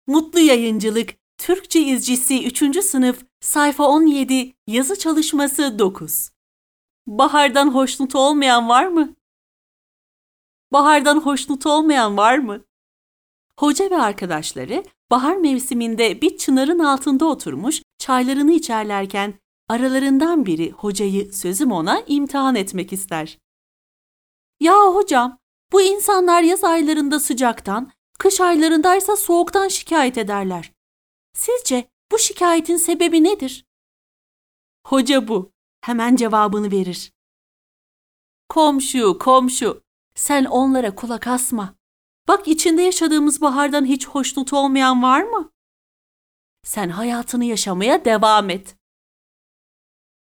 Mutlu Yayıncılık Türkçe İzcisi 3. sınıf sayfa 17 yazı çalışması 9. Bahardan hoşnut olmayan var mı? Bahardan hoşnut olmayan var mı? Hoca ve arkadaşları bahar mevsiminde bir çınarın altında oturmuş çaylarını içerlerken aralarından biri hocayı sözüm ona imtihan etmek ister. Ya hocam, bu insanlar yaz aylarında sıcaktan, kış aylarındaysa soğuktan şikayet ederler. Sizce bu şikayetin sebebi nedir? Hoca bu. Hemen cevabını verir. Komşu, sen onlara kulak asma. Bak içinde yaşadığımız bahardan hiç hoşnut olmayan var mı? Sen hayatını yaşamaya devam et.